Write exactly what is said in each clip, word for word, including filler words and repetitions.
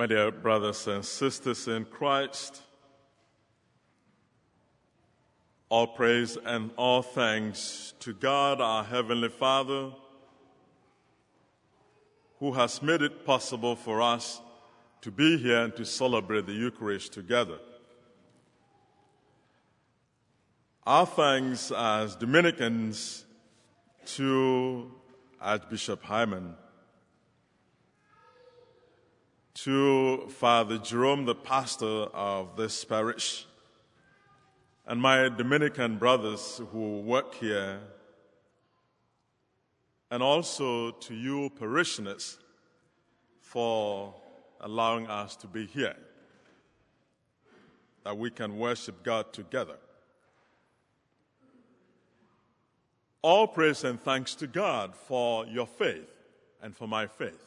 My dear brothers and sisters in Christ, all praise and all thanks to God, our Heavenly Father, who has made it possible for us to be here and to celebrate the Eucharist together. Our thanks as Dominicans to Archbishop Hyman, to Father Jerome, the pastor of this parish, and my Dominican brothers who work here, and also to you parishioners for allowing us to be here, that we can worship God together. All praise and thanks to God for your faith and for my faith.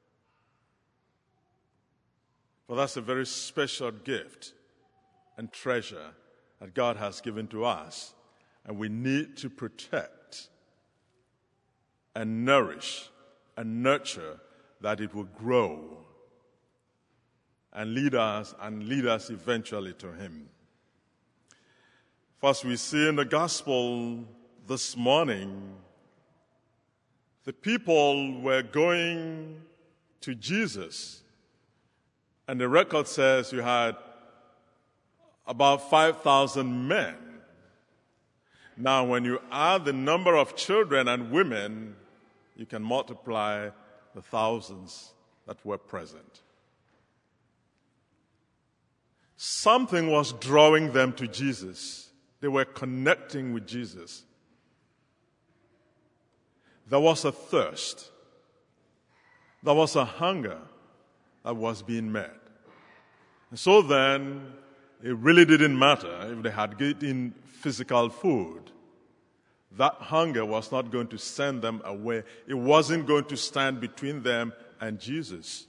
For that's a very special gift and treasure that God has given to us, and we need to protect and nourish and nurture that it will grow and lead us and lead us eventually to Him. First, we see in the gospel this morning, the people were going to Jesus. And the record says you had about five thousand men. Now, when you add the number of children and women, you can multiply the thousands that were present. Something was drawing them to Jesus. They were connecting with Jesus. There was a thirst. There was a hunger that was being met. And so then, it really didn't matter if they had eaten physical food. That hunger was not going to send them away. It wasn't going to stand between them and Jesus.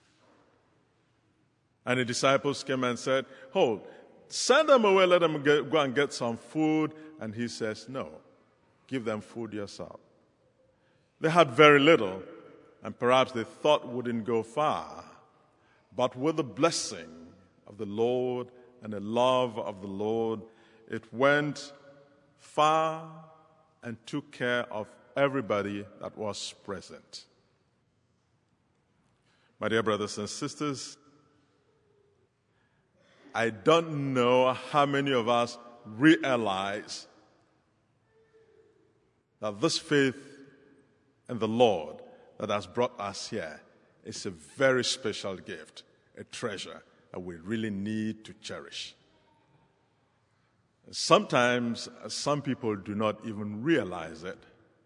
And the disciples came and said, "Hold, send them away, let them get, go and get some food." And he says, "No, give them food yourself." They had very little, and perhaps they thought wouldn't go far. But with the blessing of the Lord and the love of the Lord, it went far and took care of everybody that was present. My dear brothers and sisters, I don't know how many of us realize that this faith in the Lord that has brought us here is a very special gift, a treasure that we really need to cherish. Sometimes some people do not even realize it.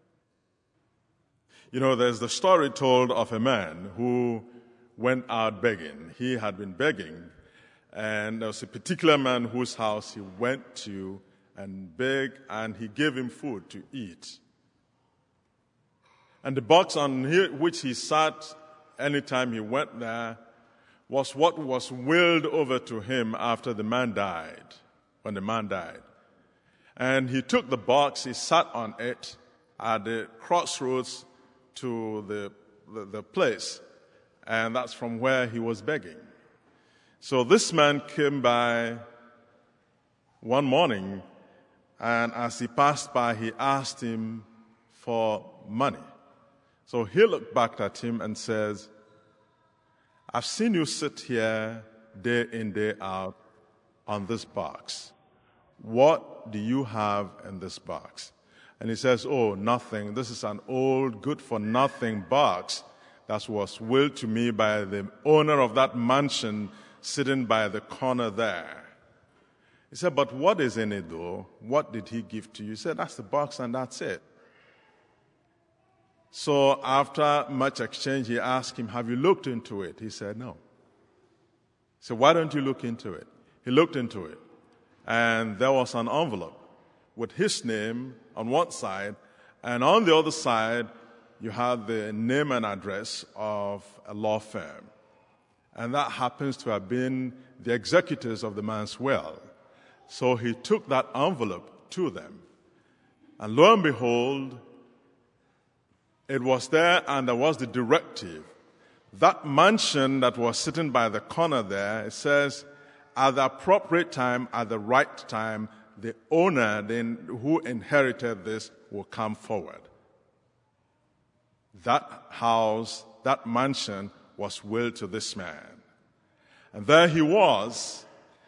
You know, there's the story told of a man who went out begging. He had been begging, and there was a particular man whose house he went to and begged, and he gave him food to eat. And the box on which he sat anytime he went there was what was willed over to him after the man died, when the man died. And he took the box, he sat on it at the crossroads to the, the, the place, and that's from where he was begging. So this man came by one morning, and as he passed by, he asked him for money. So he looked back at him and says, "I've seen you sit here day in, day out on this box. What do you have in this box?" And he says, "Oh, nothing. This is an old, good-for-nothing box that was willed to me by the owner of that mansion sitting by the corner there." He said, "But what is in it, though? What did he give to you?" He said, "That's the box and that's it." So after much exchange, he asked him, "Have you looked into it?" He said, "No." He said, "Why don't you look into it?" He looked into it, and there was an envelope with his name on one side, and on the other side, you had the name and address of a law firm. And that happens to have been the executors of the man's will. So he took that envelope to them. And lo and behold, it was there, and there was the directive that mansion that was sitting by the corner there, it says, at the appropriate time, at the right time, the owner then who inherited this will come forward. That house, that mansion was willed to this man. And there he was,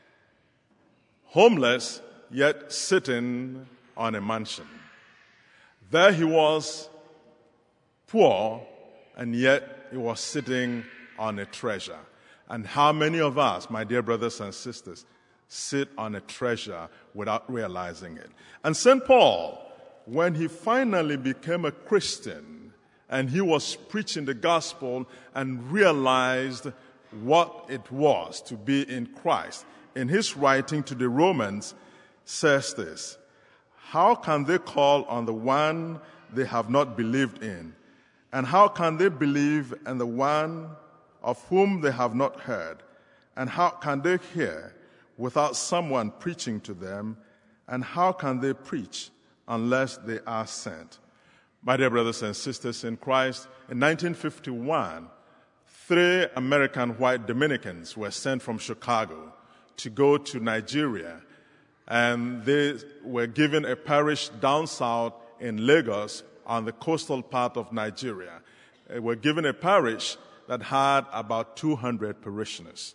homeless, yet sitting on a mansion. There he was, poor, and yet he was sitting on a treasure. And how many of us, my dear brothers and sisters, sit on a treasure without realizing it? And Saint Paul, when he finally became a Christian and he was preaching the gospel and realized what it was to be in Christ, in his writing to the Romans, says this: how can they call on the one they have not believed in? And how can they believe in the one of whom they have not heard? And how can they hear without someone preaching to them? And how can they preach unless they are sent? My dear brothers and sisters in Christ, in nineteen fifty-one, three American white Dominicans were sent from Chicago to go to Nigeria, and they were given a parish down south in Lagos on the coastal part of Nigeria. They were given a parish that had about two hundred parishioners.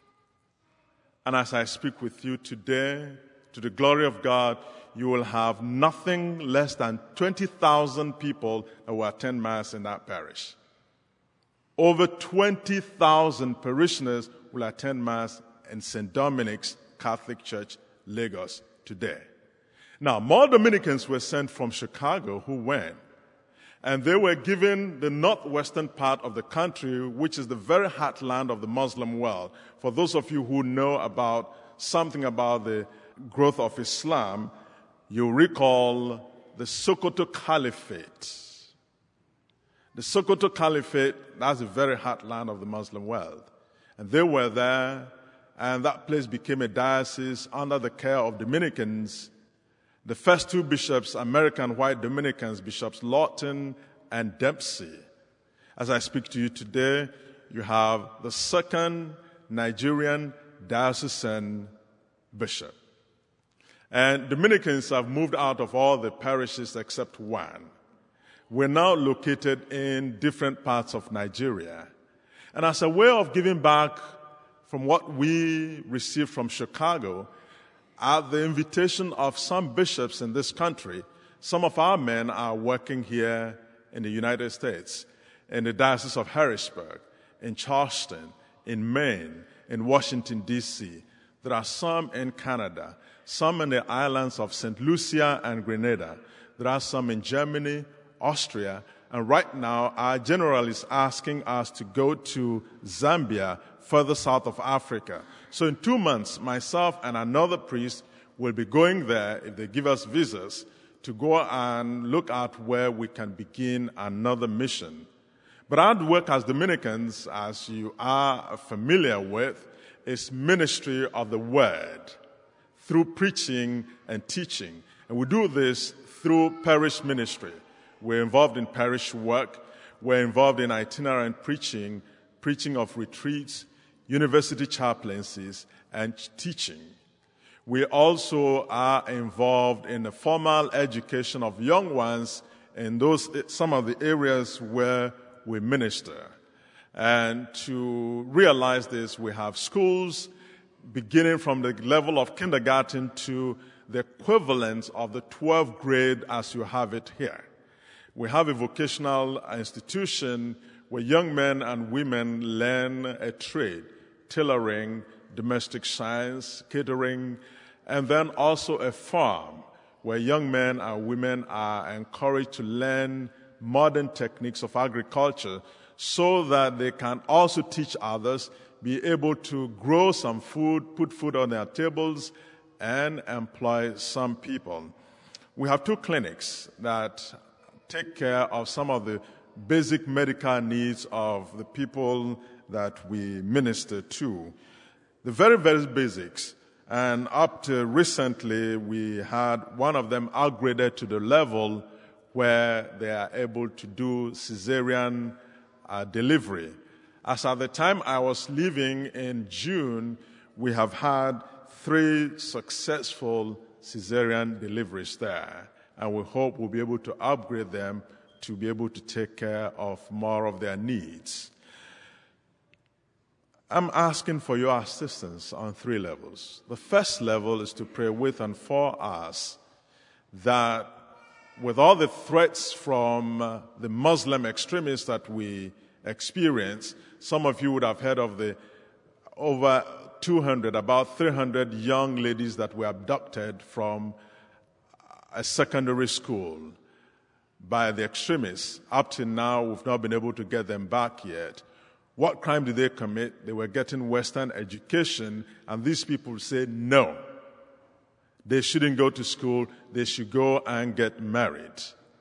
And as I speak with you today, to the glory of God, you will have nothing less than twenty thousand people that will attend Mass in that parish. Over twenty thousand parishioners will attend Mass in Saint Dominic's Catholic Church, Lagos, today. Now, more Dominicans were sent from Chicago who went, and they were given the northwestern part of the country, which is the very heartland of the Muslim world. For those of you who know about something about the growth of Islam, you recall the Sokoto Caliphate. The Sokoto Caliphate, that's the very heartland of the Muslim world. And they were there, and that place became a diocese under the care of Dominicans. The first two bishops, American white Dominicans, Bishops Lawton and Dempsey. As I speak to you today, you have the second Nigerian diocesan bishop. And Dominicans have moved out of all the parishes except one. We're now located in different parts of Nigeria. And as a way of giving back from what we received from Chicago, at the invitation of some bishops in this country, some of our men are working here in the United States, in the Diocese of Harrisburg, in Charleston, in Maine, in Washington, D C There are some in Canada, some in the islands of Saint Lucia and Grenada. There are some in Germany, Austria, and right now our general is asking us to go to Zambia, further south of Africa. So in two months, myself and another priest will be going there, if they give us visas, to go and look at where we can begin another mission. But our work as Dominicans, as you are familiar with, is ministry of the word through preaching and teaching. And we do this through parish ministry. We're involved in parish work. We're involved in itinerant preaching, preaching of retreats, university chaplaincies, and teaching. We also are involved in the formal education of young ones in those some of the areas where we minister. And to realize this, we have schools beginning from the level of kindergarten to the equivalent of the twelfth grade as you have it here. We have a vocational institution where young men and women learn a trade, tailoring, domestic science, catering, and then also a farm where young men and women are encouraged to learn modern techniques of agriculture so that they can also teach others, be able to grow some food, put food on their tables, and employ some people. We have two clinics that take care of some of the basic medical needs of the people that we minister to. The very, very basics. And up to recently, we had one of them upgraded to the level where they are able to do cesarean uh, delivery. As at the time I was leaving in June, we have had three successful cesarean deliveries there, and we hope we'll be able to upgrade them to be able to take care of more of their needs. I'm asking for your assistance on three levels. The first level is to pray with and for us that with all the threats from uh, the Muslim extremists that we experience, some of you would have heard of the over two hundred, about three hundred young ladies that were abducted from a secondary school by the extremists. Up to now, we've not been able to get them back yet. What crime did they commit? They were getting Western education, and these people say no. They shouldn't go to school. They should go and get married.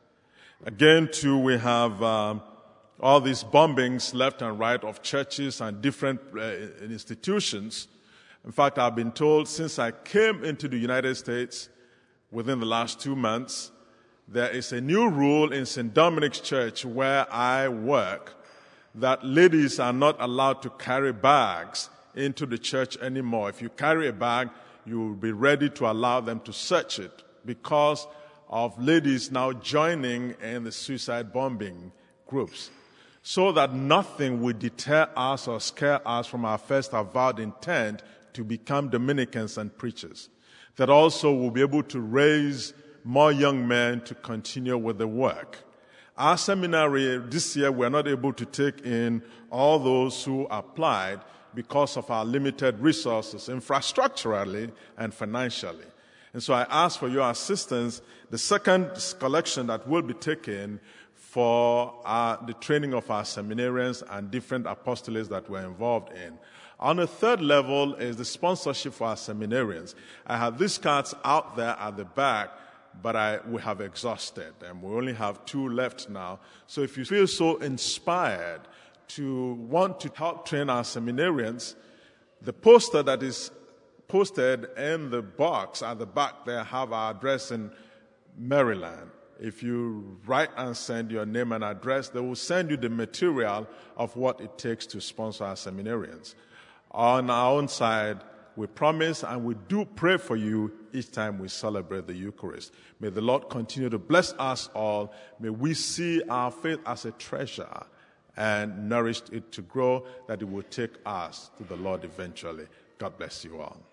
Again, too, we have um, all these bombings left and right of churches and different uh, institutions. In fact, I've been told since I came into the United States within the last two months, there is a new rule in Saint Dominic's Church where I work that ladies are not allowed to carry bags into the church anymore. If you carry a bag, you will be ready to allow them to search it because of ladies now joining in the suicide bombing groups. So that nothing would deter us or scare us from our first avowed intent to become Dominicans and preachers. That also we'll be able to raise more young men to continue with the work. Our seminary this year, we're not able to take in all those who applied because of our limited resources, infrastructurally and financially. And so I ask for your assistance. The second collection that will be taken for uh, the training of our seminarians and different apostolates that we're involved in. On the third level is the sponsorship for our seminarians. I have these cards out there at the back, but I, we have exhausted them. We only have two left now. So if you feel so inspired to want to help train our seminarians, the poster that is posted in the box at the back there have our address in Maryland. If you write and send your name and address, they will send you the material of what it takes to sponsor our seminarians. On our own side, we promise and we do pray for you each time we celebrate the Eucharist. May the Lord continue to bless us all. May we see our faith as a treasure and nourish it to grow, that it will take us to the Lord eventually. God bless you all.